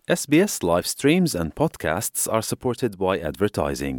SBS live streams and podcasts are supported by advertising.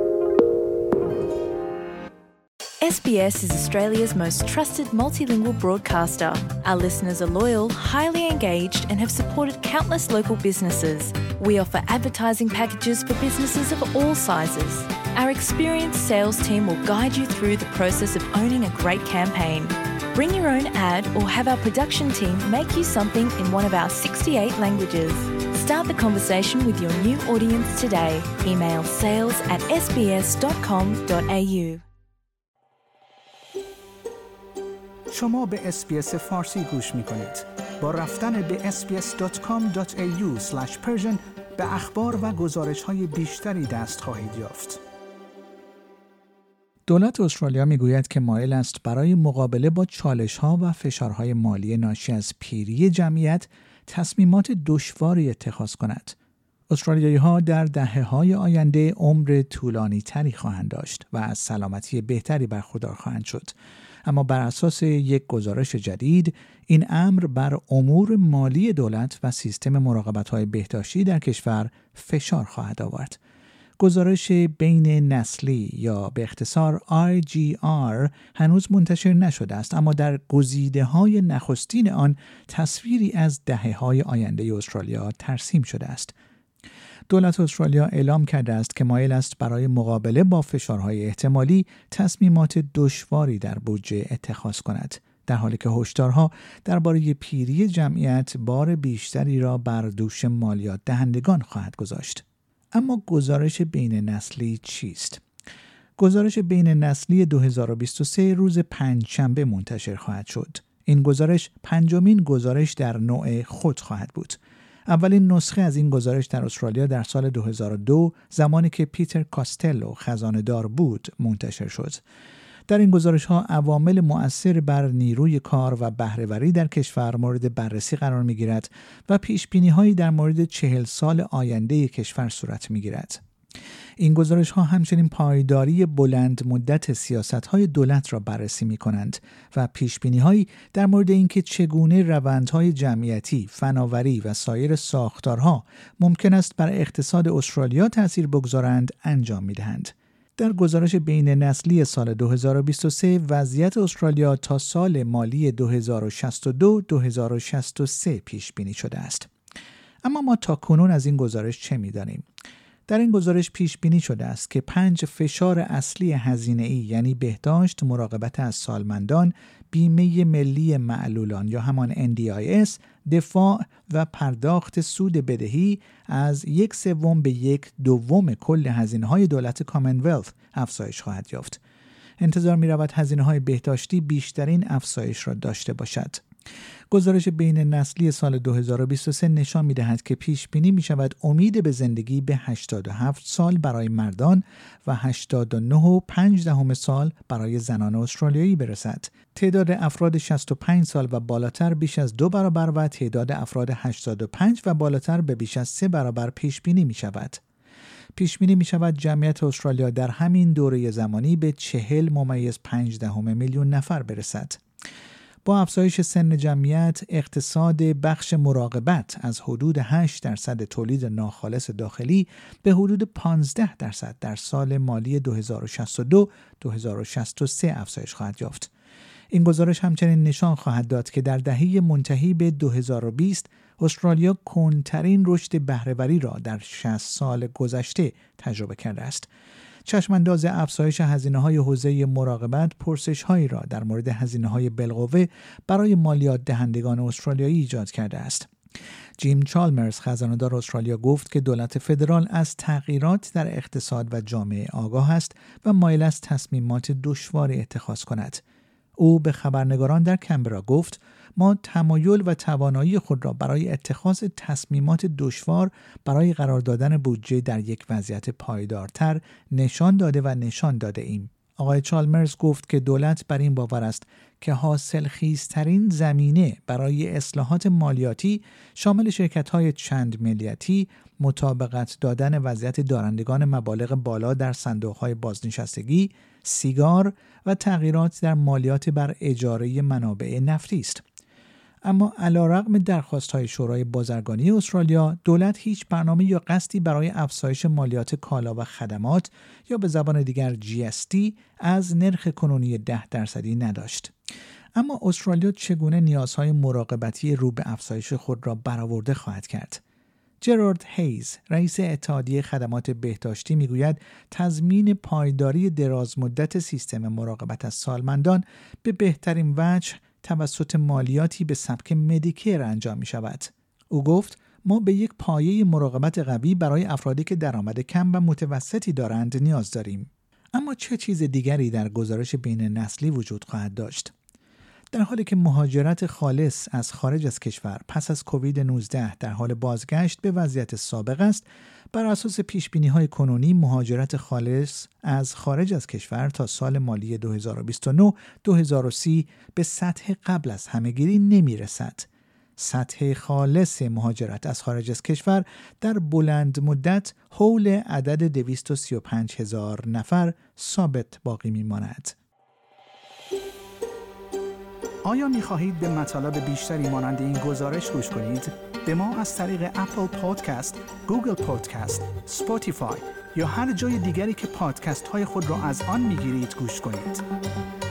SBS is Australia's most trusted multilingual broadcaster. Our listeners are loyal, highly engaged, and have supported countless local businesses. We offer advertising packages for businesses of all sizes. Our experienced sales team will guide you through the process of owning a great campaign. Bring your own ad or have our production team make you something in one of our 68 languages. Start the conversation with your new audience today. Email sales@sbs.com.au. شما به اس‌بی‌اس فارسی گوش می‌کنید. با رفتن به sbs.com.au/persian به اخبار و گزارش‌های بیشتری دست خواهید یافت. دولت استرالیا میگوید که مایل است برای مقابله با چالش‌ها و فشارهای مالی ناشی از پیری جمعیت تصمیمات دشواری اتخاذ کند. استرالیایی‌ها در دهه‌های آینده عمر طولانی‌تری خواهند داشت و از سلامتی بهتری برخوردار خواهند شد. اما بر اساس یک گزارش جدید، این امر بر امور مالی دولت و سیستم مراقبت‌های بهداشتی در کشور فشار خواهد آورد. گزارش بین نسلی یا به اختصار IGR هنوز منتشر نشده است، اما در گزیده‌های نخستین آن تصویری از دهه‌های آینده استرالیا ترسیم شده است. دولت استرالیا اعلام کرده است که مایل است برای مقابله با فشارهای احتمالی تصمیمات دشواری در بودجه اتخاذ کند، در حالی که هشدارها درباره پیری جمعیت بار بیشتری را بر دوش مالیات دهندگان خواهد گذاشت. اما گزارش بین نسلی چیست؟ گزارش بین نسلی 2023 روز پنجشنبه منتشر خواهد شد. این گزارش پنجمین گزارش در نوع خود خواهد بود. اولین نسخه از این گزارش در استرالیا در سال 2002 زمانی که پیتر کاستلو خزانه‌دار بود منتشر شد. در این گزارش‌ها عوامل مؤثر بر نیروی کار و بهره‌وری در کشور مورد بررسی قرار می‌گیرد و پیش‌بینی‌هایی در مورد 40 سال آینده کشور صورت می‌گیرد. این گزارش‌ها همچنین پایداری بلند مدت سیاست‌های دولت را بررسی می‌کنند و پیش‌بینی‌هایی در مورد اینکه چگونه روندهای جمعیتی، فناوری و سایر ساختارها ممکن است بر اقتصاد استرالیا تأثیر بگذارند انجام می‌دهند. در گزارش بین نسلی سال 2023 وضعیت استرالیا تا سال مالی 2062-2063 پیش بینی شده است. اما ما تاکنون از این گزارش چه می‌دانیم؟ در این گزارش پیش بینی شده است که 5 فشار اصلی هزینه‌ای یعنی بهداشت، مراقبت از سالمندان، بیمه ملی معلولان یا همان NDIS، دفاع و پرداخت سود بدهی از 1/3 به 1/2 کل هزینه‌های دولت کامنولث افزایش خواهد یافت. انتظار می‌رود هزینه‌های بهداشتی بیشترین افزایش را داشته باشد. گزارش بین نسلی سال 2023 نشان می‌دهد که پیش بینی می‌شود امید به زندگی به 87 سال برای مردان و 89.5 سال برای زنان استرالیایی برسد. تعداد افراد 65 سال و بالاتر بیش از 2 برابر و تعداد افراد 85 و بالاتر به بیش از 3 برابر پیش بینی می‌شود. پیش بینی می‌شود جمعیت استرالیا در همین دوره زمانی به 40.5 میلیون نفر برسد. با افزایش سن جمعیت، اقتصاد بخش مراقبت از حدود 8% تولید ناخالص داخلی به حدود 15% در سال مالی 2062-2063 افزایش خواهد یافت. این گزارش همچنین نشان خواهد داد که در دهه منتهی به 2020 استرالیا کندترین رشد بهره‌وری را در 60 سال گذشته تجربه کرده است. چشمانداز افزایش هزینه‌های حوزه مراقبت پرسش‌هایی را در مورد هزینه‌های بالقوه برای مالیات دهندگان استرالیایی ایجاد کرده است. جیم چالمرز خزانه‌دار استرالیا گفت که دولت فدرال از تغییرات در اقتصاد و جامعه آگاه است و مایل است تصمیمات دشواری اتخاذ کند. او به خبرنگاران در کمبرا گفت: ما تمایل و توانایی خود را برای اتخاذ تصمیمات دشوار برای قرار دادن بودجه در یک وضعیت پایدارتر نشان داده و نشان داده ایم. آقای چالمرز گفت که دولت بر این باور است که حاصلخیزترین زمینه برای اصلاحات مالیاتی شامل شرکت‌های چند ملیتی، مطابقت دادن وضعیت دارندگان مبالغ بالا در صندوق‌های بازنشستگی، سیگار و تغییرات در مالیات بر اجاره منابع نفتی است. اما علیرغم درخواست‌های شورای بازرگانی استرالیا، دولت هیچ برنامه یا قصدی برای افزایش مالیات کالا و خدمات یا به زبان دیگر GST از نرخ کنونی 10% نداشت. اما استرالیا چگونه نیازهای مراقبتی رو به افزایش خود را برآورده خواهد کرد؟ جرارد هیز، رئیس اتحادیه خدمات بهداشتی میگوید تضمین پایداری درازمدت سیستم مراقبت از سالمندان به بهترین وجه توسط مالیاتی به سبک مدیکر انجام می شود. او گفت ما به یک پایه مراقبت قوی برای افرادی که درآمد کم و متوسطی دارند نیاز داریم. اما چه چیز دیگری در گزارش بین نسلی وجود خواهد داشت؟ در حالی که مهاجرت خالص از خارج از کشور پس از کووید 19 در حال بازگشت به وضعیت سابق است، بر اساس پیشبینی‌های کنونی مهاجرت خالص از خارج از کشور تا سال مالی 2029-2030 به سطح قبل از همه‌گیری نمی‌رسد. سطح خالص مهاجرت از خارج از کشور در بلند مدت حول عدد 235,000 نفر ثابت باقی می‌ماند. آیا می‌خواهید به مطالب بیشتری مانند این گزارش گوش کنید؟ به ما از طریق اپل پادکست، گوگل پادکست، اسپاتیفای یا هر جای دیگری که پادکست‌های خود را از آن می‌گیرید گوش کنید.